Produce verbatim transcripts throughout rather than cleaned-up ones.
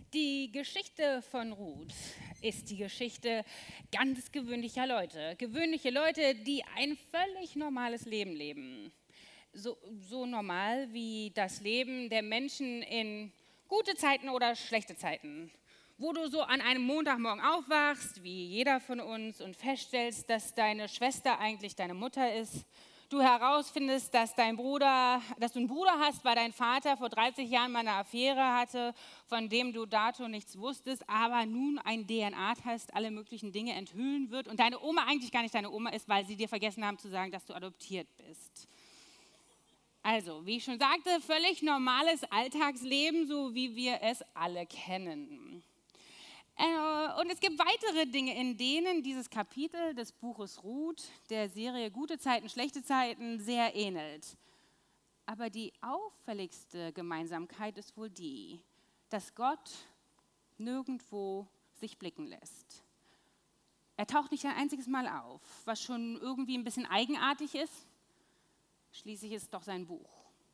Die Geschichte von Ruth ist die Geschichte ganz gewöhnlicher Leute. Gewöhnliche Leute, die ein völlig normales Leben leben. So, so normal wie das Leben der Menschen in gute Zeiten oder schlechte Zeiten. Wo du so an einem Montagmorgen aufwachst, wie jeder von uns, und feststellst, dass deine Schwester eigentlich deine Mutter ist. Du herausfindest, dass dein Bruder, dass du einen Bruder hast, weil dein Vater vor dreißig Jahren mal eine Affäre hatte, von dem du dato nichts wusstest, aber nun ein D N A-Test alle möglichen Dinge enthüllen wird und deine Oma eigentlich gar nicht deine Oma ist, weil sie dir vergessen haben zu sagen, dass du adoptiert bist. Also, wie ich schon sagte, völlig normales Alltagsleben, so wie wir es alle kennen. Und es gibt weitere Dinge, in denen dieses Kapitel des Buches Ruth der Serie Gute Zeiten, schlechte Zeiten sehr ähnelt. Aber die auffälligste Gemeinsamkeit ist wohl die, dass Gott nirgendwo sich blicken lässt. Er taucht nicht ein einziges Mal auf, was schon irgendwie ein bisschen eigenartig ist. Schließlich ist es doch sein Buch.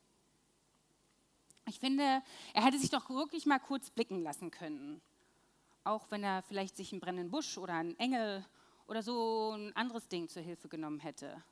Ich finde, er hätte sich doch wirklich mal kurz blicken lassen können. Auch wenn er vielleicht sich einen brennenden Busch oder einen Engel oder so ein anderes Ding zur Hilfe genommen hätte.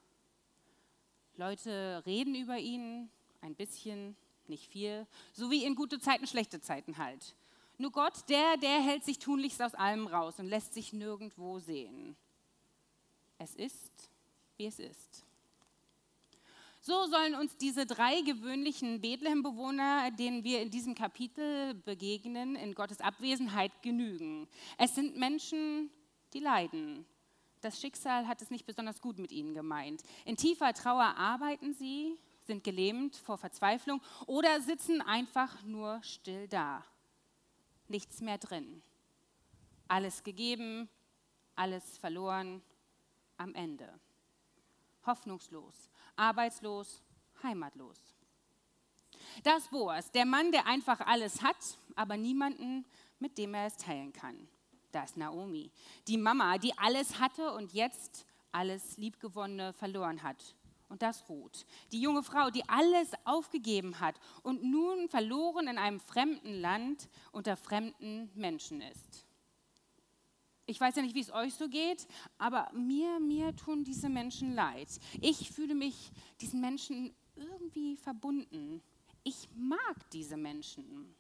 Leute reden über ihn, ein bisschen, nicht viel, so wie in gute Zeiten, schlechte Zeiten halt. Nur Gott, der, der hält sich tunlichst aus allem raus und lässt sich nirgendwo sehen. Es ist, wie es ist. So sollen uns diese drei gewöhnlichen Bethlehem-Bewohner, denen wir in diesem Kapitel begegnen, in Gottes Abwesenheit genügen. Es sind Menschen, die leiden. Das Schicksal hat es nicht besonders gut mit ihnen gemeint. In tiefer Trauer arbeiten sie, sind gelähmt vor Verzweiflung oder sitzen einfach nur still da. Nichts mehr drin. Alles gegeben, alles verloren, am Ende. Hoffnungslos, arbeitslos, heimatlos. Da ist Boas, der Mann, der einfach alles hat, aber niemanden, mit dem er es teilen kann. Da ist Naomi, die Mama, die alles hatte und jetzt alles Liebgewonnene verloren hat. Und da ist Ruth, die junge Frau, die alles aufgegeben hat und nun verloren in einem fremden Land unter fremden Menschen ist. Ich weiß ja nicht, wie es euch so geht, aber mir, mir tun diese Menschen leid. Ich fühle mich diesen Menschen irgendwie verbunden. Ich mag diese Menschen.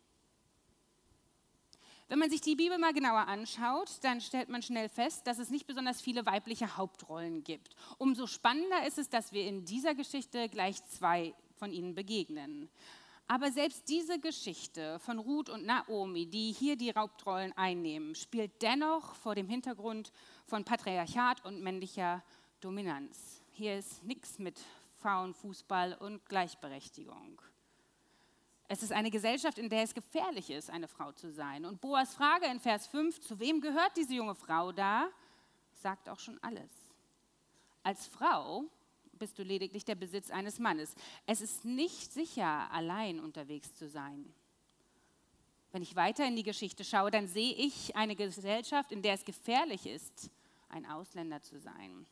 Wenn man sich die Bibel mal genauer anschaut, dann stellt man schnell fest, dass es nicht besonders viele weibliche Hauptrollen gibt. Umso spannender ist es, dass wir in dieser Geschichte gleich zwei von ihnen begegnen. Aber selbst diese Geschichte von Ruth und Naomi, die hier die Hauptrollen einnehmen, spielt dennoch vor dem Hintergrund von Patriarchat und männlicher Dominanz. Hier ist nichts mit Frauenfußball und Gleichberechtigung. Es ist eine Gesellschaft, in der es gefährlich ist, eine Frau zu sein. Und Boas Frage in Vers fünf, zu wem gehört diese junge Frau da, sagt auch schon alles. Als Frau bist du lediglich der Besitz eines Mannes. Es ist nicht sicher, allein unterwegs zu sein. Wenn ich weiter in die Geschichte schaue, dann sehe ich eine Gesellschaft, in der es gefährlich ist, ein Ausländer zu sein.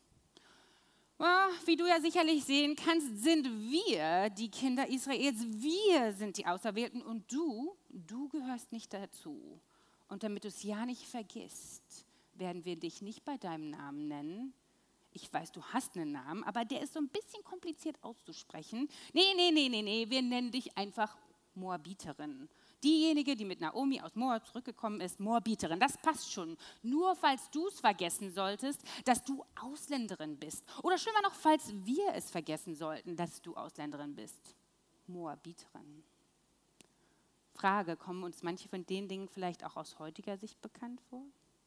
Wie du ja sicherlich sehen kannst, sind wir die Kinder Israels. Wir sind die Auserwählten und du, du gehörst nicht dazu. Und damit du es ja nicht vergisst, werden wir dich nicht bei deinem Namen nennen. Ich weiß, du hast einen Namen, aber der ist so ein bisschen kompliziert auszusprechen. Nee, nee, nee, nee, nee, wir nennen dich einfach Moabiterin. Diejenige, die mit Naomi aus Moab zurückgekommen ist, Moabiterin, das passt schon. Nur falls du es vergessen solltest, dass du Ausländerin bist. Oder schlimmer noch, falls wir es vergessen sollten, dass du Ausländerin bist. Moabiterin. Frage, kommen uns manche von den Dingen vielleicht auch aus heutiger Sicht bekannt vor?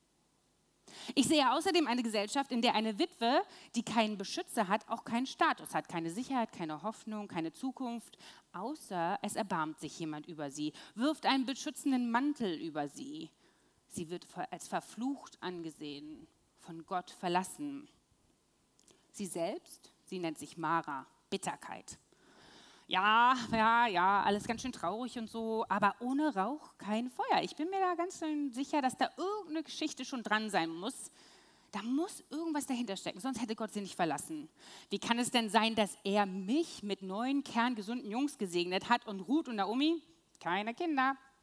Ich sehe außerdem eine Gesellschaft, in der eine Witwe, die keinen Beschützer hat, auch keinen Status hat, keine Sicherheit, keine Hoffnung, keine Zukunft, außer es erbarmt sich jemand über sie, wirft einen beschützenden Mantel über sie. Sie wird als verflucht angesehen, von Gott verlassen. Sie selbst, sie nennt sich Mara, Bitterkeit. Ja, ja, ja, alles ganz schön traurig und so, aber ohne Rauch kein Feuer. Ich bin mir da ganz schön sicher, dass da irgendeine Geschichte schon dran sein muss. Da muss irgendwas dahinter stecken, sonst hätte Gott sie nicht verlassen. Wie kann es denn sein, dass er mich mit neun kerngesunden Jungs gesegnet hat und Ruth und Naomi keine Kinder?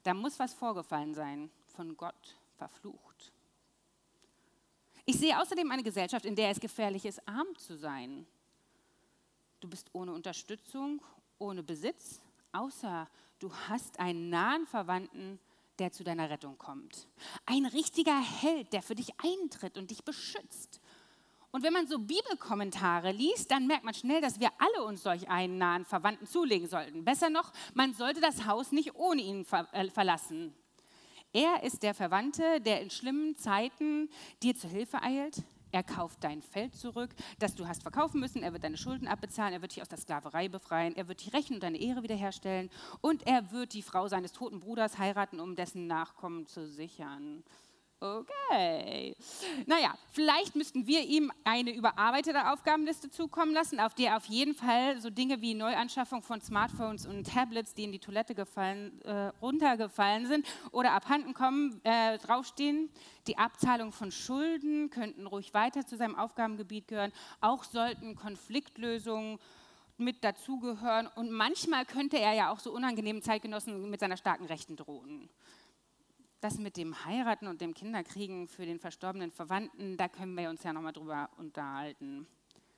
Da muss was vorgefallen sein, von Gott verflucht. Ich sehe außerdem eine Gesellschaft, in der es gefährlich ist, arm zu sein. Du bist ohne Unterstützung, ohne Besitz, außer du hast einen nahen Verwandten, der zu deiner Rettung kommt. Ein richtiger Held, der für dich eintritt und dich beschützt. Und wenn man so Bibelkommentare liest, dann merkt man schnell, dass wir alle uns solch einen nahen Verwandten zulegen sollten. Besser noch, man sollte das Haus nicht ohne ihn ver- äh, verlassen. Er ist der Verwandte, der in schlimmen Zeiten dir zur Hilfe eilt. Er kauft dein Feld zurück, das du hast verkaufen müssen. Er wird deine Schulden abbezahlen. Er wird dich aus der Sklaverei befreien. Er wird dich rächen und deine Ehre wiederherstellen. Und er wird die Frau seines toten Bruders heiraten, um dessen Nachkommen zu sichern. Okay. Naja, vielleicht müssten wir ihm eine überarbeitete Aufgabenliste zukommen lassen, auf der auf jeden Fall so Dinge wie Neuanschaffung von Smartphones und Tablets, die in die Toilette gefallen, äh, runtergefallen sind oder abhanden kommen, äh, draufstehen. Die Abzahlung von Schulden könnten ruhig weiter zu seinem Aufgabengebiet gehören. Auch sollten Konfliktlösungen mit dazugehören. Und manchmal könnte er ja auch so unangenehmen Zeitgenossen mit seiner starken Rechten drohen. Das mit dem Heiraten und dem Kinderkriegen für den verstorbenen Verwandten, da können wir uns ja nochmal drüber unterhalten.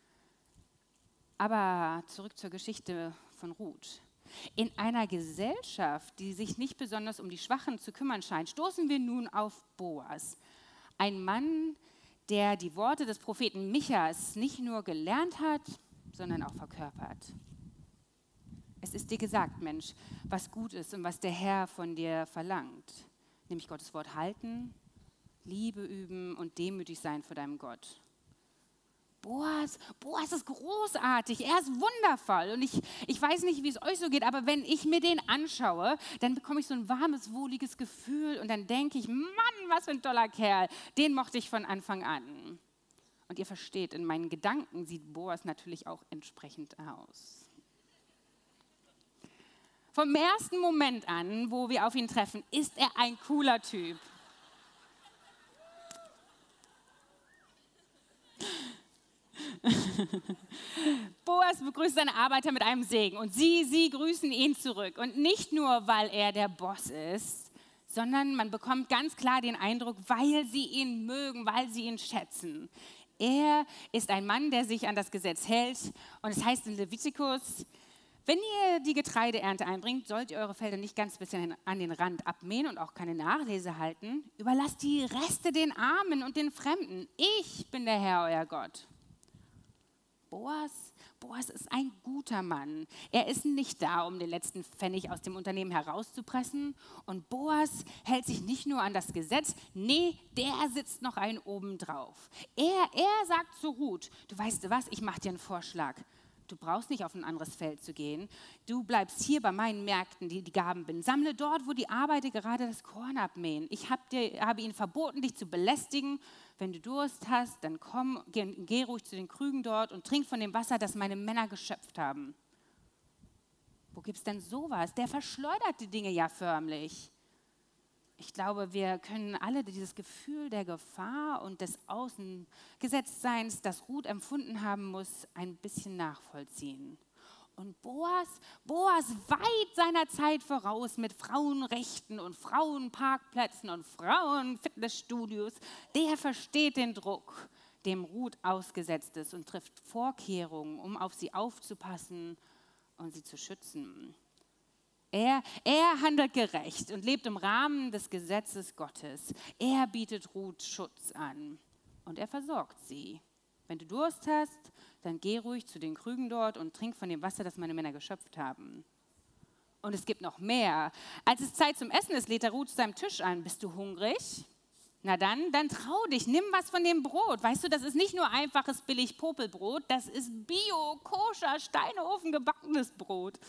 Aber zurück zur Geschichte von Ruth. In einer Gesellschaft, die sich nicht besonders um die Schwachen zu kümmern scheint, stoßen wir nun auf Boas. Ein Mann, der die Worte des Propheten Michas nicht nur gelernt hat, sondern auch verkörpert. Es ist dir gesagt, Mensch, was gut ist und was der Herr von dir verlangt. Nämlich Gottes Wort halten, Liebe üben und demütig sein vor deinem Gott. Boas, Boas ist großartig, er ist wundervoll. Und ich, ich weiß nicht, wie es euch so geht, aber wenn ich mir den anschaue, dann bekomme ich so ein warmes, wohliges Gefühl und dann denke ich, Mann, was für ein toller Kerl, den mochte ich von Anfang an. Und ihr versteht, in meinen Gedanken sieht Boas natürlich auch entsprechend aus. Vom ersten Moment an, wo wir auf ihn treffen, ist er ein cooler Typ. Boas begrüßt seine Arbeiter mit einem Segen und sie, sie grüßen ihn zurück. Und nicht nur, weil er der Boss ist, sondern man bekommt ganz klar den Eindruck, weil sie ihn mögen, weil sie ihn schätzen. Er ist ein Mann, der sich an das Gesetz hält. Und es heißt in Levitikus, wenn ihr die Getreideernte einbringt, sollt ihr eure Felder nicht ganz bis an den Rand abmähen und auch keine Nachlese halten. Überlasst die Reste den Armen und den Fremden. Ich bin der Herr, euer Gott. Boas, Boas ist ein guter Mann. Er ist nicht da, um den letzten Pfennig aus dem Unternehmen herauszupressen. Und Boas hält sich nicht nur an das Gesetz, nee, der sitzt noch einen oben drauf. Er, er sagt zu Ruth, du weißt was, ich mache dir einen Vorschlag. Du brauchst nicht auf ein anderes Feld zu gehen. Du bleibst hier bei meinen Märkten, die die Gaben binden. Sammle dort, wo die Arbeiter gerade das Korn abmähen. Ich hab dir, habe ihnen verboten, dich zu belästigen. Wenn du Durst hast, dann komm, geh, geh ruhig zu den Krügen dort und trink von dem Wasser, das meine Männer geschöpft haben. Wo gibt's denn sowas? Der verschleudert die Dinge ja förmlich. Ich glaube, wir können alle dieses Gefühl der Gefahr und des Außengesetztseins, das Ruth empfunden haben muss, ein bisschen nachvollziehen. Und Boas, Boas weit seiner Zeit voraus mit Frauenrechten und Frauenparkplätzen und Frauenfitnessstudios, der versteht den Druck, dem Ruth ausgesetzt ist und trifft Vorkehrungen, um auf sie aufzupassen und sie zu schützen. Er, er handelt gerecht und lebt im Rahmen des Gesetzes Gottes. Er bietet Ruth Schutz an und er versorgt sie. Wenn du Durst hast, dann geh ruhig zu den Krügen dort und trink von dem Wasser, das meine Männer geschöpft haben. Und es gibt noch mehr. Als es Zeit zum Essen ist, lädt er Ruth zu seinem Tisch ein. Bist du hungrig? Na dann, dann trau dich, nimm was von dem Brot. Weißt du, das ist nicht nur einfaches Billig-Popelbrot, das ist Bio, koscher, Steineofen gebackenes Brot.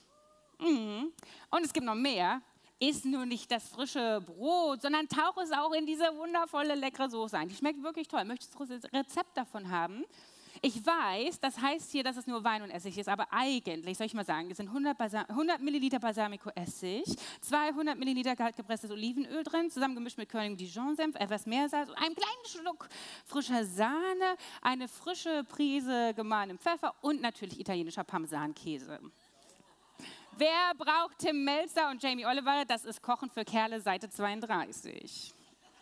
Und es gibt noch mehr. Iss nur nicht das frische Brot, sondern tauch es auch in diese wundervolle, leckere Soße ein. Die schmeckt wirklich toll. Möchtest du ein Rezept davon haben? Ich weiß, das heißt hier, dass es nur Wein und Essig ist, aber eigentlich, soll ich mal sagen, es sind hundert, Balsam- hundert Milliliter Balsamico-Essig, zweihundert Milliliter kaltgepresstes Olivenöl drin, zusammengemischt mit Königin Dijon-Senf, etwas Meersalz und einem kleinen Schluck frischer Sahne, eine frische Prise gemahlenem Pfeffer und natürlich italienischer Parmesankäse. Wer braucht Tim Melzer und Jamie Oliver? Das ist Kochen für Kerle, Seite zweiunddreißig.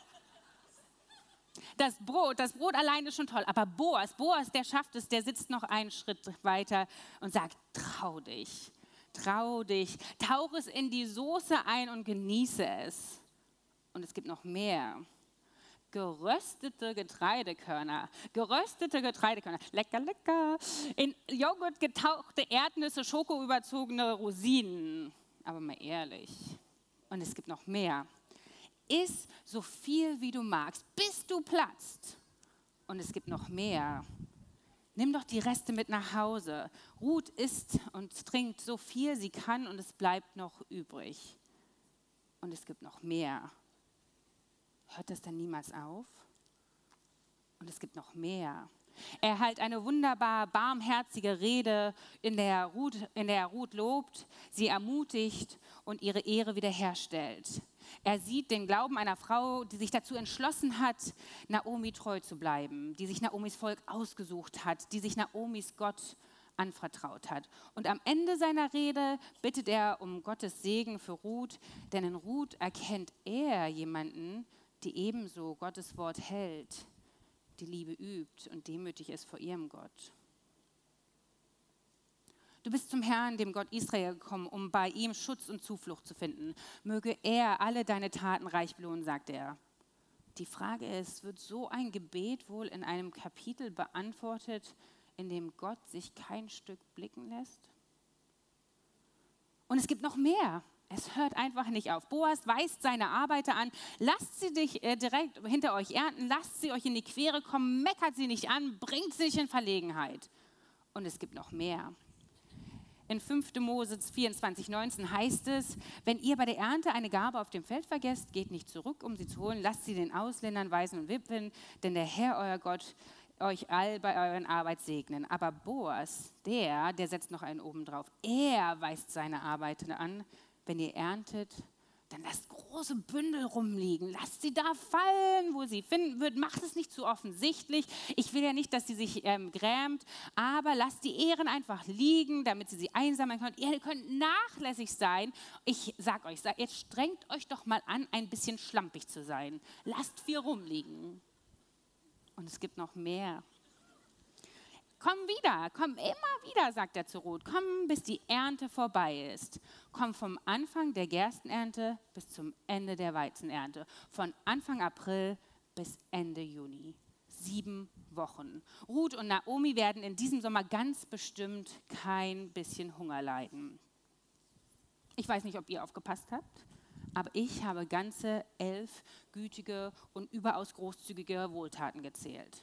Das Brot, das Brot allein ist schon toll, aber Boas, Boas, der schafft es, der sitzt noch einen Schritt weiter und sagt, trau dich, trau dich, tauche es in die Soße ein und genieße es. Und es gibt noch mehr. Geröstete Getreidekörner, geröstete Getreidekörner, lecker, lecker. In Joghurt getauchte Erdnüsse, schokoüberzogene Rosinen. Aber mal ehrlich. Und es gibt noch mehr. Iss so viel, wie du magst, bis du platzt. Und es gibt noch mehr. Nimm doch die Reste mit nach Hause. Ruth isst und trinkt so viel sie kann und es bleibt noch übrig. Und es gibt noch mehr. Hört das dann niemals auf? Und es gibt noch mehr. Er hält eine wunderbar barmherzige Rede, in der Ruth, in der Ruth lobt, sie ermutigt und ihre Ehre wiederherstellt. Er sieht den Glauben einer Frau, die sich dazu entschlossen hat, Naomi treu zu bleiben, die sich Naomis Volk ausgesucht hat, die sich Naomis Gott anvertraut hat. Und am Ende seiner Rede bittet er um Gottes Segen für Ruth, denn in Ruth erkennt er jemanden, die ebenso Gottes Wort hält, die Liebe übt und demütig ist vor ihrem Gott. Du bist zum Herrn, dem Gott Israel, gekommen, um bei ihm Schutz und Zuflucht zu finden. Möge er alle deine Taten reich belohnen, sagt er. Die Frage ist, wird so ein Gebet wohl in einem Kapitel beantwortet, in dem Gott sich kein Stück blicken lässt? Und es gibt noch mehr. Es hört einfach nicht auf. Boas weist seine Arbeiter an, lasst sie dich äh, direkt hinter euch ernten, lasst sie euch in die Quere kommen, meckert sie nicht an, bringt sie nicht in Verlegenheit. Und es gibt noch mehr. In fünfter Mose vierundzwanzig, neunzehn heißt es, wenn ihr bei der Ernte eine Gabe auf dem Feld vergesst, geht nicht zurück, um sie zu holen, lasst sie den Ausländern, Waisen und Witwen, denn der Herr, euer Gott, euch all bei euren Arbeit segnen. Aber Boas, der, der setzt noch einen oben drauf. Er weist seine Arbeiter an, wenn ihr erntet, dann lasst große Bündel rumliegen. Lasst sie da fallen, wo sie finden wird. Macht es nicht zu offensichtlich. Ich will ja nicht, dass sie sich ähm, grämt, aber lasst die Ähren einfach liegen, damit sie sie einsammeln können. Ihr könnt nachlässig sein. Ich sag euch, jetzt strengt euch doch mal an, ein bisschen schlampig zu sein. Lasst viel rumliegen. Und es gibt noch mehr. Komm wieder, komm immer wieder, sagt er zu Ruth. Komm, bis die Ernte vorbei ist. Komm vom Anfang der Gerstenernte bis zum Ende der Weizenernte. Von Anfang April bis Ende Juni. Sieben Wochen. Ruth und Naomi werden in diesem Sommer ganz bestimmt kein bisschen Hunger leiden. Ich weiß nicht, ob ihr aufgepasst habt, aber ich habe ganze elf gütige und überaus großzügige Wohltaten gezählt.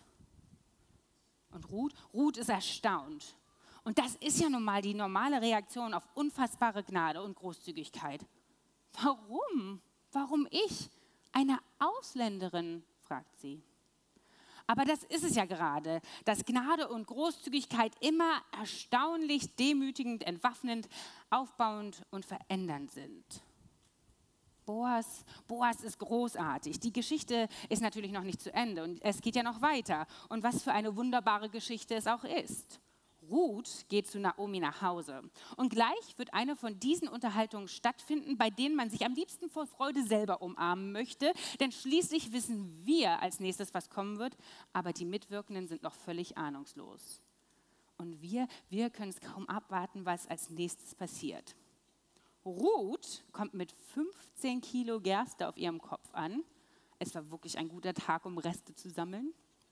Und Ruth, Ruth ist erstaunt. Und das ist ja nun mal die normale Reaktion auf unfassbare Gnade und Großzügigkeit. Warum? Warum ich? Eine Ausländerin, fragt sie. Aber das ist es ja gerade, dass Gnade und Großzügigkeit immer erstaunlich, demütigend, entwaffnend, aufbauend und verändernd sind. Boas, Boas ist großartig. Die Geschichte ist natürlich noch nicht zu Ende und es geht ja noch weiter. Und was für eine wunderbare Geschichte es auch ist. Ruth geht zu Naomi nach Hause und gleich wird eine von diesen Unterhaltungen stattfinden, bei denen man sich am liebsten vor Freude selber umarmen möchte, denn schließlich wissen wir als nächstes, was kommen wird, aber die Mitwirkenden sind noch völlig ahnungslos. Und wir, wir können es kaum abwarten, was als nächstes passiert. Ruth kommt mit fünfzehn Kilo Gerste auf ihrem Kopf an. Es war wirklich ein guter Tag, um Reste zu sammeln.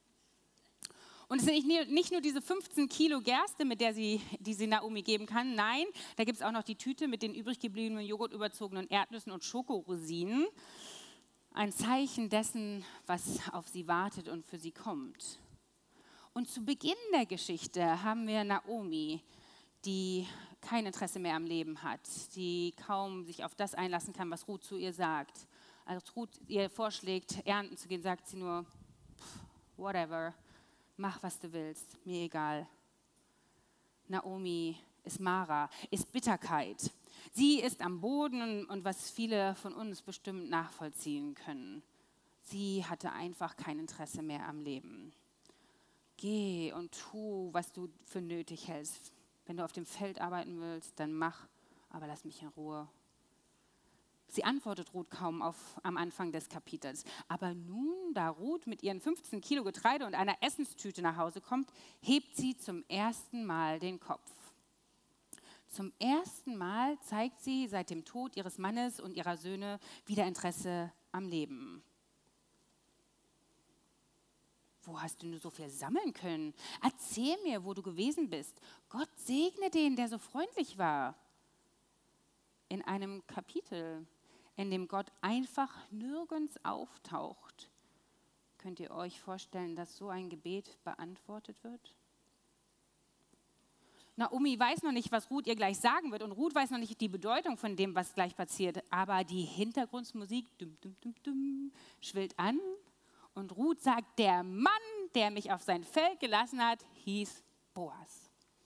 Und es sind nicht nur diese fünfzehn Kilo Gerste, mit der sie, die sie Naomi geben kann. Nein, da gibt es auch noch die Tüte mit den übrig gebliebenen joghurtüberzogenen Erdnüssen und Schokorosinen. Ein Zeichen dessen, was auf sie wartet und für sie kommt. Und zu Beginn der Geschichte haben wir Naomi, die kein Interesse mehr am Leben hat, die kaum sich auf das einlassen kann, was Ruth zu ihr sagt. Als Ruth ihr vorschlägt, ernten zu gehen, sagt sie nur, whatever, mach, was du willst, mir egal. Naomi ist Mara, ist Bitterkeit. Sie ist am Boden und was viele von uns bestimmt nachvollziehen können. Sie hatte einfach kein Interesse mehr am Leben. Geh und tu, was du für nötig hältst. Wenn du auf dem Feld arbeiten willst, dann mach, aber lass mich in Ruhe. Sie antwortet Ruth kaum auf, am Anfang des Kapitels. Aber nun, da Ruth mit ihren fünfzehn Kilo Getreide und einer Essenstüte nach Hause kommt, hebt sie zum ersten Mal den Kopf. Zum ersten Mal zeigt sie seit dem Tod ihres Mannes und ihrer Söhne wieder Interesse am Leben. Wo hast du nur so viel sammeln können? Erzähl mir, wo du gewesen bist. Gott segne den, der so freundlich war. In einem Kapitel, in dem Gott einfach nirgends auftaucht, könnt ihr euch vorstellen, dass so ein Gebet beantwortet wird? Naomi weiß noch nicht, was Ruth ihr gleich sagen wird und Ruth weiß noch nicht die Bedeutung von dem, was gleich passiert, aber die Hintergrundmusik dum, dum, dum, dum, schwillt an und Ruth sagt, der Mann, der mich auf sein Feld gelassen hat, hieß Boas.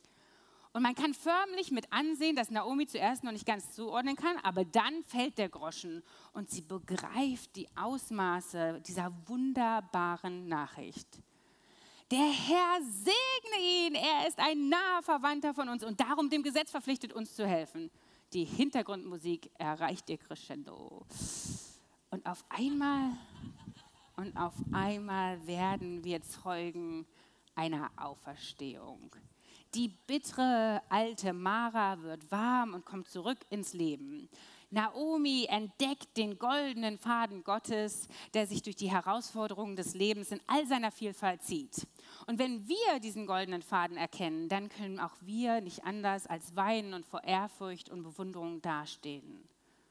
Und man kann förmlich mit ansehen, dass Naomi zuerst noch nicht ganz zuordnen kann, aber dann fällt der Groschen und sie begreift die Ausmaße dieser wunderbaren Nachricht. Der Herr segne ihn, er ist ein naher Verwandter von uns und darum dem Gesetz verpflichtet, uns zu helfen. Die Hintergrundmusik erreicht ihr Crescendo. Und auf einmal, und auf einmal werden wir Zeugen einer Auferstehung. Die bittere alte Mara wird warm und kommt zurück ins Leben. Naomi entdeckt den goldenen Faden Gottes, der sich durch die Herausforderungen des Lebens in all seiner Vielfalt zieht. Und wenn wir diesen goldenen Faden erkennen, dann können auch wir nicht anders als weinen und vor Ehrfurcht und Bewunderung dastehen.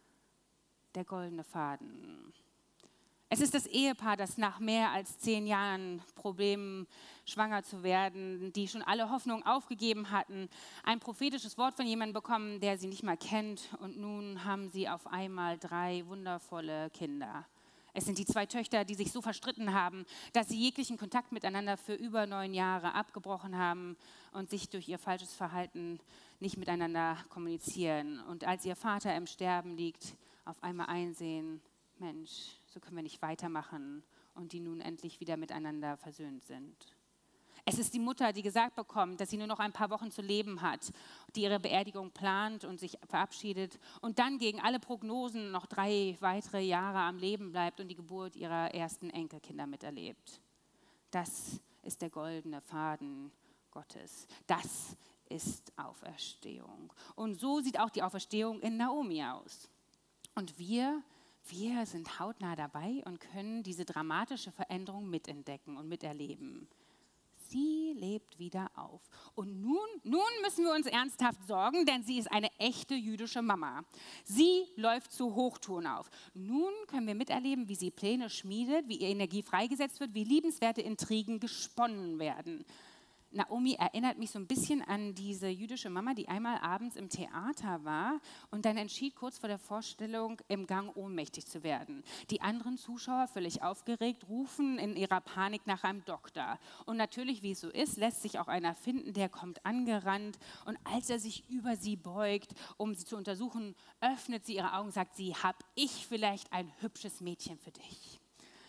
Der goldene Faden. Es ist das Ehepaar, das nach mehr als zehn Jahren Problemen, schwanger zu werden, die schon alle Hoffnung aufgegeben hatten, ein prophetisches Wort von jemandem bekommen, der sie nicht mal kennt. Und nun haben sie auf einmal drei wundervolle Kinder. Es sind die zwei Töchter, die sich so verstritten haben, dass sie jeglichen Kontakt miteinander für über neun Jahre abgebrochen haben und sich durch ihr falsches Verhalten nicht miteinander kommunizieren. Und als ihr Vater im Sterben liegt, auf einmal einsehen, Mensch, so können wir nicht weitermachen und die nun endlich wieder miteinander versöhnt sind. Es ist die Mutter, die gesagt bekommt, dass sie nur noch ein paar Wochen zu leben hat, die ihre Beerdigung plant und sich verabschiedet und dann gegen alle Prognosen noch drei weitere Jahre am Leben bleibt und die Geburt ihrer ersten Enkelkinder miterlebt. Das ist der goldene Faden Gottes. Das ist Auferstehung. Und so sieht auch die Auferstehung in Naomi aus. Und wir Wir sind hautnah dabei und können diese dramatische Veränderung mitentdecken und miterleben. Sie lebt wieder auf. Und nun, nun müssen wir uns ernsthaft sorgen, denn sie ist eine echte jüdische Mama. Sie läuft zu Hochtouren auf. Nun können wir miterleben, wie sie Pläne schmiedet, wie ihr Energie freigesetzt wird, wie liebenswerte Intrigen gesponnen werden. Naomi erinnert mich so ein bisschen an diese jüdische Mama, die einmal abends im Theater war und dann entschied, kurz vor der Vorstellung im Gang ohnmächtig zu werden. Die anderen Zuschauer, völlig aufgeregt, rufen in ihrer Panik nach einem Doktor. Und natürlich, wie es so ist, lässt sich auch einer finden, der kommt angerannt und als er sich über sie beugt, um sie zu untersuchen, öffnet sie ihre Augen und sagt sie, hab ich vielleicht ein hübsches Mädchen für dich?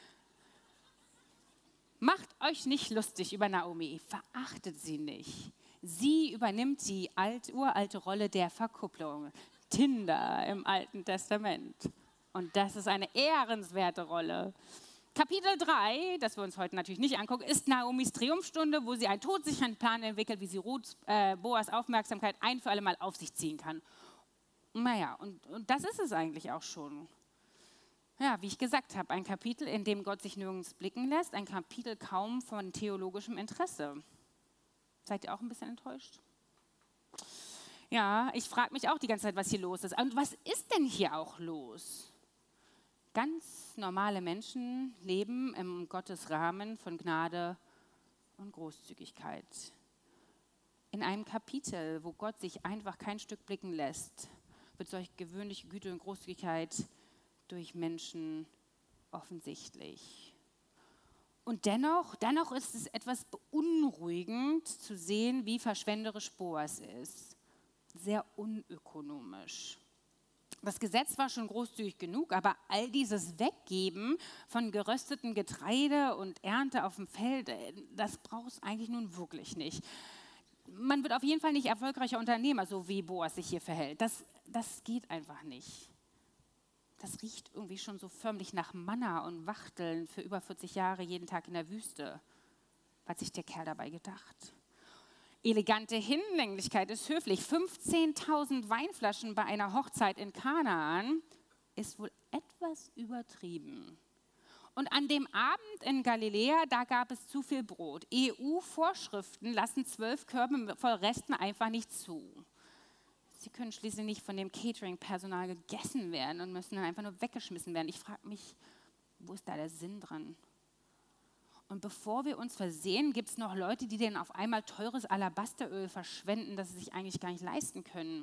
Macht euch nicht lustig über Naomi, verachtet sie nicht. Sie übernimmt die alt, uralte Rolle der Verkupplung, Tinder im Alten Testament. Und das ist eine ehrenswerte Rolle. Kapitel drei, das wir uns heute natürlich nicht angucken, ist Naomis Triumphstunde, wo sie einen todsicheren Plan entwickelt, wie sie Ruths, äh, Boas Aufmerksamkeit ein für alle Mal auf sich ziehen kann. Naja, und, und das ist es eigentlich auch schon. Ja, wie ich gesagt habe, ein Kapitel, in dem Gott sich nirgends blicken lässt, ein Kapitel kaum von theologischem Interesse. Seid ihr auch ein bisschen enttäuscht? Ja, ich frage mich auch die ganze Zeit, was hier los ist. Und was ist denn hier auch los? Ganz normale Menschen leben im Gottes Rahmen von Gnade und Großzügigkeit. In einem Kapitel, wo Gott sich einfach kein Stück blicken lässt, wird solch gewöhnliche Güte und Großzügigkeit durch Menschen offensichtlich. Und dennoch, dennoch ist es etwas beunruhigend zu sehen, wie verschwenderisch Boas ist. Sehr unökonomisch. Das Gesetz war schon großzügig genug, aber all dieses Weggeben von geröstetem Getreide und Ernte auf dem Feld, das braucht es eigentlich nun wirklich nicht. man wird auf jeden Fall nicht erfolgreicher Unternehmer, so wie Boas sich hier verhält. Das, das geht einfach nicht. Das riecht irgendwie schon so förmlich nach Manna und Wachteln für über vierzig Jahre jeden Tag in der Wüste. Was hat sich der Kerl dabei gedacht? Elegante Hinlänglichkeit ist höflich. fünfzehntausend Weinflaschen bei einer Hochzeit in Kanaan ist wohl etwas übertrieben. Und an dem Abend in Galiläa, da gab es zu viel Brot. E U-Vorschriften lassen zwölf Körbe voll Resten einfach nicht zu. Sie können schließlich nicht von dem Catering-Personal gegessen werden und müssen dann einfach nur weggeschmissen werden. Ich frage mich, wo ist da der Sinn dran? Und bevor wir uns versehen, gibt es noch Leute, die denen auf einmal teures Alabasteröl verschwenden, das sie sich eigentlich gar nicht leisten können.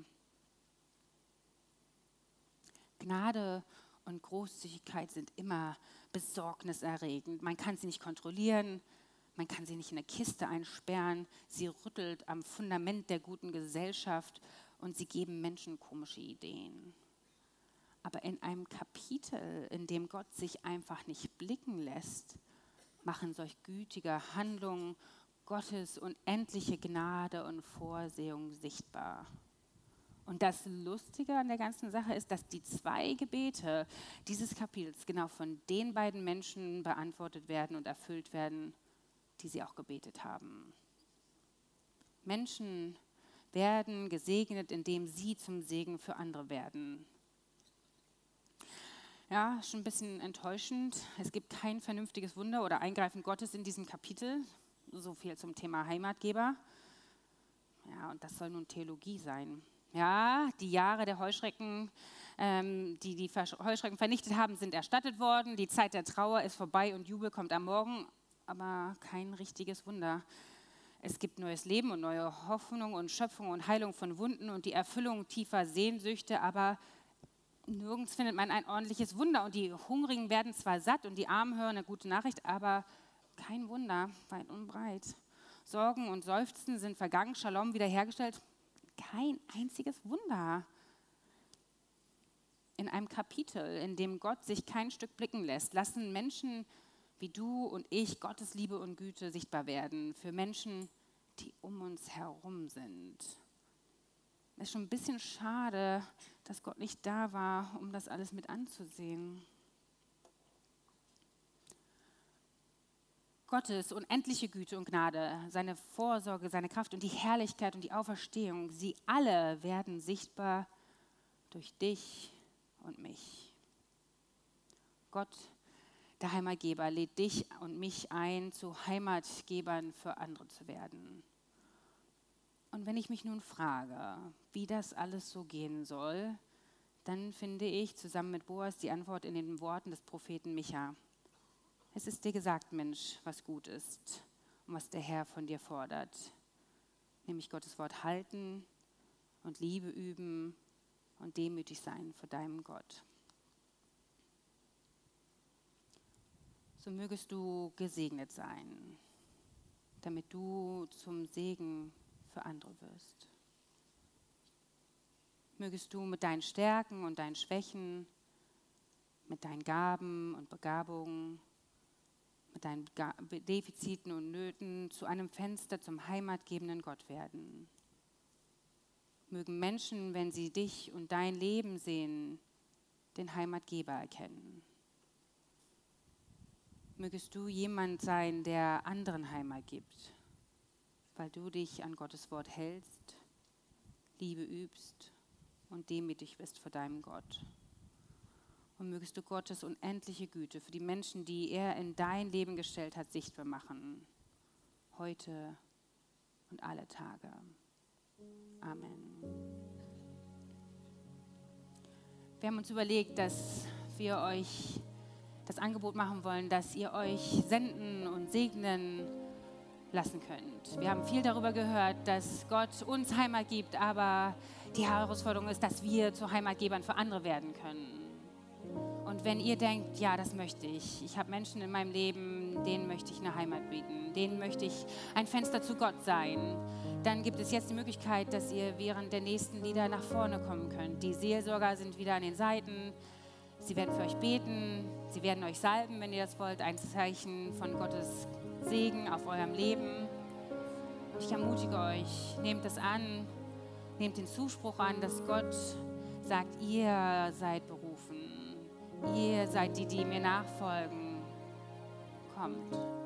Gnade und Großzügigkeit sind immer besorgniserregend. Man kann sie nicht kontrollieren, man kann sie nicht in eine Kiste einsperren. Sie rüttelt am Fundament der guten Gesellschaft und sie geben Menschen komische Ideen. Aber in einem Kapitel, in dem Gott sich einfach nicht blicken lässt, machen solch gütige Handlungen Gottes unendliche Gnade und Vorsehung sichtbar. Und das Lustige an der ganzen Sache ist, dass die zwei Gebete dieses Kapitels genau von den beiden Menschen beantwortet werden und erfüllt werden, die sie auch gebetet haben. Menschen werden gesegnet, indem sie zum Segen für andere werden. Ja, schon ein bisschen enttäuschend. Es gibt kein vernünftiges Wunder oder Eingreifen Gottes in diesem Kapitel. So viel zum Thema Heimatgeber. Ja, und das soll nun Theologie sein. Ja, die Jahre der Heuschrecken, ähm, die die Heuschrecken vernichtet haben, sind erstattet worden. Die Zeit der Trauer ist vorbei und Jubel kommt am Morgen, aber kein richtiges Wunder. Es gibt neues Leben und neue Hoffnung und Schöpfung und Heilung von Wunden und die Erfüllung tiefer Sehnsüchte, aber nirgends findet man ein ordentliches Wunder. Und die Hungrigen werden zwar satt und die Armen hören eine gute Nachricht, aber kein Wunder, weit und breit. Sorgen und Seufzen sind vergangen, Shalom wiederhergestellt. Kein einziges Wunder. In einem Kapitel, in dem Gott sich kein Stück blicken lässt, lassen Menschen wie du und ich Gottes Liebe und Güte sichtbar werden für Menschen, die um uns herum sind. Es ist schon ein bisschen schade, dass Gott nicht da war, um das alles mit anzusehen. Gottes unendliche Güte und Gnade, seine Vorsorge, seine Kraft und die Herrlichkeit und die Auferstehung, sie alle werden sichtbar durch dich und mich. Gott, der Heimatgeber, lädt dich und mich ein, zu Heimatgebern für andere zu werden. Und wenn ich mich nun frage, wie das alles so gehen soll, dann finde ich zusammen mit Boas die Antwort in den Worten des Propheten Micha. Es ist dir gesagt, Mensch, was gut ist und was der Herr von dir fordert. Nämlich Gottes Wort halten und Liebe üben und demütig sein vor deinem Gott. So mögest du gesegnet sein, damit du zum Segen für andere wirst. Mögest du mit deinen Stärken und deinen Schwächen, mit deinen Gaben und Begabungen, mit deinen Defiziten und Nöten zu einem Fenster zum heimatgebenden Gott werden. Mögen Menschen, wenn sie dich und dein Leben sehen, den Heimatgeber erkennen. Mögest du jemand sein, der anderen Heimat gibt, weil du dich an Gottes Wort hältst, Liebe übst und demütig bist vor deinem Gott. Und mögest du Gottes unendliche Güte für die Menschen, die er in dein Leben gestellt hat, sichtbar machen. Heute und alle Tage. Amen. Wir haben uns überlegt, dass wir euch das Angebot machen wollen, dass ihr euch senden und segnen lassen könnt. Wir haben viel darüber gehört, dass Gott uns Heimat gibt, aber die Herausforderung ist, dass wir zu Heimatgebern für andere werden können. Und wenn ihr denkt, ja, das möchte ich, ich habe Menschen in meinem Leben, denen möchte ich eine Heimat bieten, denen möchte ich ein Fenster zu Gott sein, dann gibt es jetzt die Möglichkeit, dass ihr während der nächsten Lieder nach vorne kommen könnt. Die Seelsorger sind wieder an den Seiten, sie werden für euch beten, sie werden euch salben, wenn ihr das wollt, ein Zeichen von Gottes Segen auf eurem Leben. Ich ermutige euch, nehmt das an, nehmt den Zuspruch an, dass Gott sagt, ihr seid berufen, ihr seid die, die mir nachfolgen. Kommt.